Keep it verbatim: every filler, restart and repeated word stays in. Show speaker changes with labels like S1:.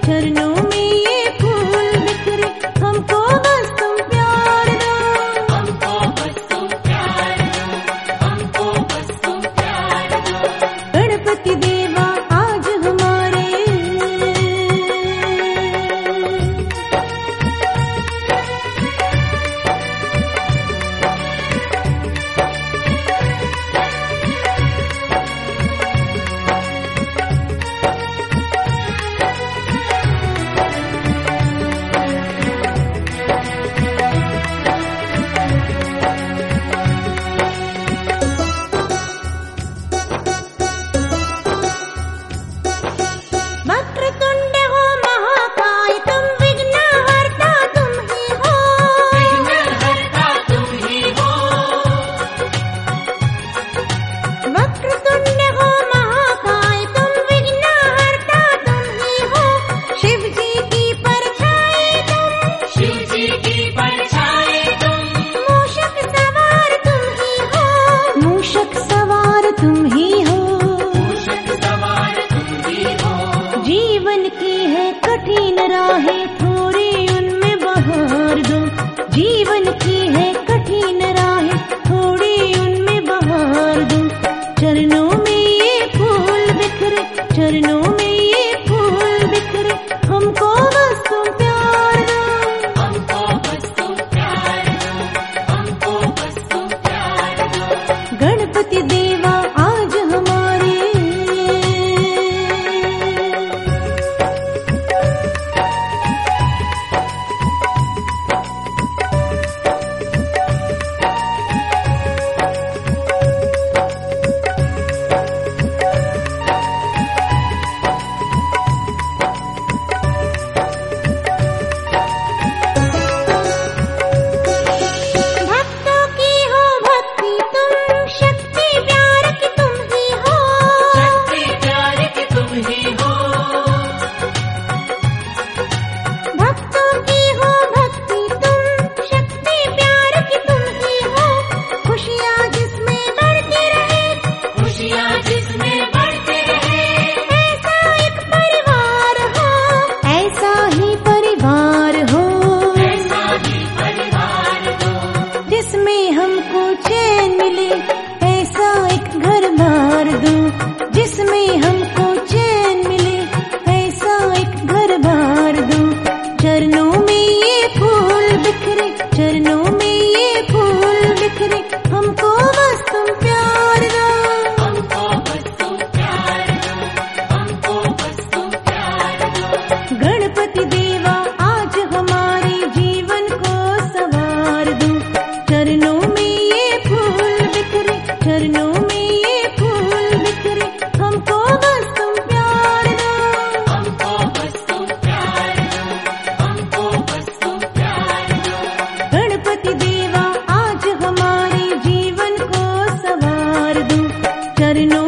S1: चरणों में ये फूल बिखरे, हमको बस तुम प्यार दो,
S2: हमको बस तुम प्यार दो, हमको बस तुम प्यार दो।
S1: गणपति देवा आज हमारे वक्रतुंड हो महाकाय, तुम विघ्नहर्ता तुम ही हो,
S2: विघ्नहर्ता तुम ही हो,
S1: वक्रतुंड हो महाकाय, तुम विघ्नहर्ता तुम ही हो, शिव जी की परछाई तुम,
S2: शिव जी की परछाई तुम,
S1: मूषक सवार तुम ही हो, मूषक सवार तुम ही हो।
S2: मूषक सवार तुम ही हो।
S1: जीवन की है कठिन राहें, थोड़ी उनमें बहार दो, जीवन की है कठिन राहें, थोड़ी उनमें बहार दो। चरणों में ये फूल बिखरे, चरणों में ये फूल बिखरे, हमको बस तुम प्यार दो,
S2: हमको बस तुम प्यार दो, हमको बस तुम प्यार दो।
S1: गणपति देवा आज हमारे भक्तों की हो भक्ति तुम, शक्ति प्यार की तुम ही हो,
S2: शक्ति प्यार की तुम ही हो,
S1: भक्तों की हो भक्ति तुम, शक्ति प्यार की तुम ही हो, खुशियाँ जिसमें बढ़ती रहे,
S2: खुशियाँ जिसमें बढ़ते रहे,
S1: ऐसा एक परिवार हो, ऐसा ही परिवार हो,
S2: ऐसा ही परिवार दो,
S1: जिसमें हमको चैन मिले, ऐसा एक घर बार दो, जिसमें हमको चैन मिले, ऐसा एक घर बार दो। चरणों में ये फूल बिखरे, चरणों में ये फूल बिखरे, हमको बस तुम प्यार दो,
S2: हमको बस तुम प्यार दो, हमको बस तुम प्यार दो।
S1: गणपति देवा आज हमारे जीवन को सवार दो। चरणों में ये फूल बिखरे, चरणों में ये फूल बिखरे, हमको बस तुम प्यार दो,
S2: हमको बस तुम प्यार दो, हमको बस तुम प्यार दो।
S1: गणपति देवा आज हमारे जीवन को सवार दो। चरणों